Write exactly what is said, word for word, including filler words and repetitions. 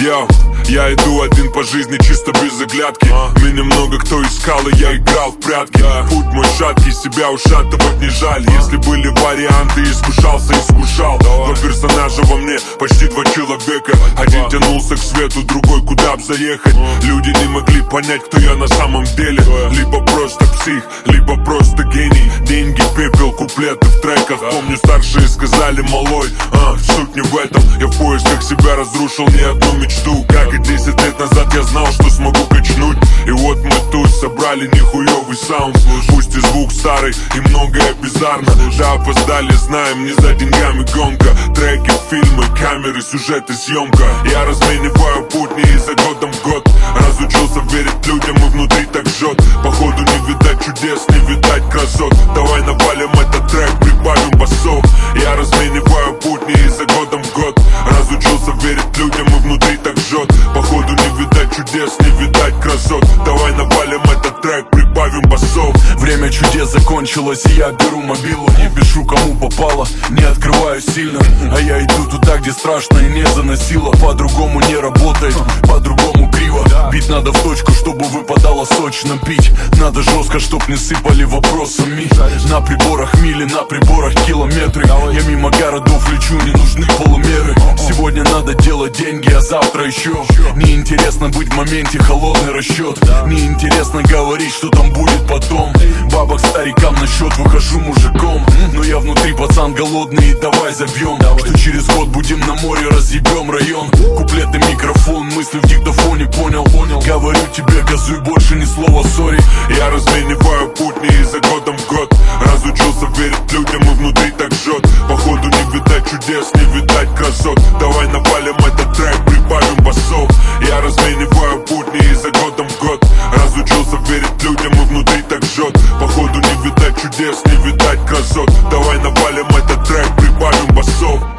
Йоу, я иду один по жизни чисто без оглядки. Меня много кто искал, и я играл в прятки. Путь мой шаткий, себя ушатывать не жаль. Если были варианты, искушался, искушал. Два персонажа во мне, почти два человека. Один тянулся к свету, другой куда б заехать. Люди не могли понять, кто я на самом деле. Либо просто псих, либо просто гений. Деньги, пепел, куплеты в треках. Помню, старшие сказали: малой, а, суть не в этом. Я в поисках себя разрушил не одну мечту. Как и десять лет назад я знал, что смогу качнуть. И вот мы тут собрали нихуёвый саунд. Пусть и звук старый, и многое bizarно. Да, опоздали, знаем, не за деньгами гонка. Треки, фильмы, камеры, сюжеты, съемка. Я размениваю будни и за годом в год разучился верить людям, и внутри так жжет. Походу не видать чудес, не видать красот. Давай навалим этот трек, прибавим басов. Я размениваю будни и за годом в год разучился верить людям, и внутри так жжет. Походу не видать чудес, не видать красот. Давай навалим этот трек, прибавим басов. Время чудес закончилось, и я беру мобилу. Не пишу кому попало, не открываю сильно. А я иду туда, где страшно и не заносило. По-другому не работает, по-другому криво. Бить надо в точку, чтобы выпадало сочно. Пить надо жестко, чтоб не сыпали вопросами. На приборах мили, на приборах километры. Я мимо городов лечу, не нужны полумеры. Сегодня надо делать деньги, а завтра еще. Неинтересно быть в моменте, холодный расчет. Неинтересно говорить, что там будет потом. Бабок старикам на счет, выхожу мужиком. Но я внутри пацан голодный, и давай забьем. Что через год будем на море, разъебем район. Куплеты, микрофон, мысли в диктофоне, понял, понял. Говорю тебе, газуй, больше ни слова сори. Я размениваю будни и за годом в год разучился верить людям, и внутри так жжет. Походу не видать чудес, не видать красот. Давай навалим этот трек, прибавим басов. Я размениваю будни и за годом в год разучился верить людям, и внутри так жжет. Походу не видать чудес, не видать красот. Давай навалим этот трек, прибавим басов.